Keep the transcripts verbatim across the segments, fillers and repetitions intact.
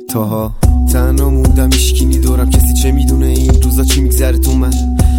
تاها تنها موندم، ایشکی دورم، کسی چه میدونه این روزا چی میگذره تو من.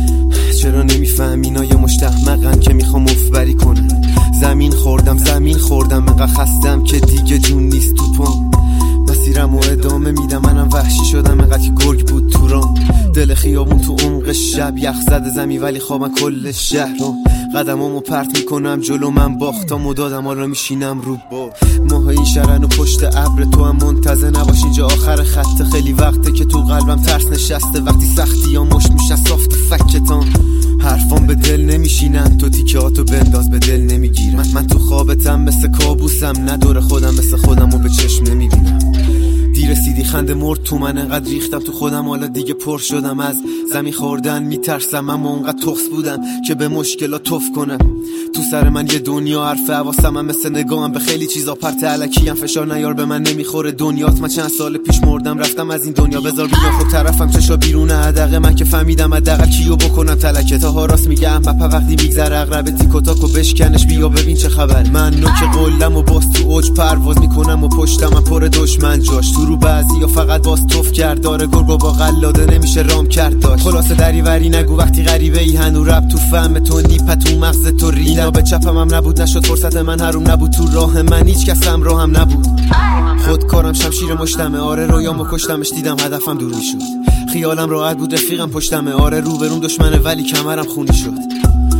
چرا نمیفهم اینا یه مشت احمقن که میخوام مفبری کنن. زمین خوردم زمین خوردم انقدر خستم که دیگه جون نیست تو پام. مسیرم و ادامه میدم، منم وحشی شدم انقدر که گرگ بود تو رام. دل خیابون تو عمق شب یخ زده زمین ولی خوابم کل شهرام. قدمامو پرت میکنم جلو، من باختم و دادم حالا میشینم رو با ماه این شرن و پشت ابر تو هم منتظر نباش، اینجا آخر خط. خیلی وقته که تو قلبم ترس نشسته، وقتی سختی ها مش میشن صاف تو فکتان. حرفان به دل نمیشینن، تو تیکهاتو بنداز به دل نمیگیرم. من, من تو خوابتم مثل کابوسم، ندور خودم مثل خودم و به چشم نمیبینم. دیر رسیدی خنده مرد تو من، انقدر ریختم تو خودم حالا دیگه پر شدم. از زمین خوردن میترسم، اما اونقدر تخص بودم که به مشکلات توف کنم. تو سر من یه دنیا حرفه، حواسم هم مثل نگاهم به خیلی چیزا پرت الکیم. فشار نیار به من نمیخوره دنیات، من چند سال پیش مردم رفتم از این دنیا. بذار بیا خود طرفم چشا بیرون حدقه، من که فهمیدم حداقل کیو بکنم تلکه. تا راست میگم بپا وقتی میگذره اقرب تیکو تاکو بشکنش، بیا ببین چه خبر. من نوک قلم و باز تو اوج پرواز میکنم و پشتم پر دشمن جاش. تو رو بعضیا فقط باز توف کرد، داره گرگو با قلاده نمیشه رام کرد داشت. خلاصه دریوری نگو وقتی غریبه ای، هنو رب تو فهم تو نیپ تو مغز تو ریدم. به چپم هم نبود نشد فرصت من، حروم نبود تو راه من، هیچ کس هم راه هم نبود. خودکارم شمشیر مشتمه، آره رویامو کشتمش، دیدم هدفم دور میشد. خیالم راحت بود رفیقم پشتمه، آره روبرون دشمنه ولی کمرم خونی شد.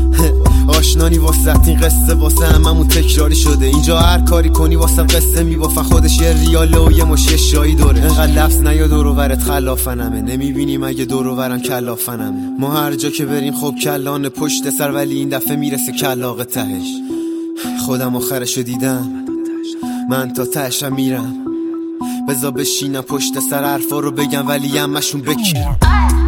آشنانی واسه این قصه واسه هممون تکراری شده. اینجا هر کاری کنی واسه قصه میبافن، خودش یه ریاله و یه مش شایی دوره. انقدر لفظ نیا دور و برت خلافنمه، نمیبینی مگه دور و برم کلافنمه. ما هر جا که بریم خب کلان پشت سر، ولی این دفعه میرسه کلاغ تهش. خودم آخرشو دیدم، من تا تهشم میرم. بذار بشینم پشت سر حرفا رو بگم ولی همشون بکیرم.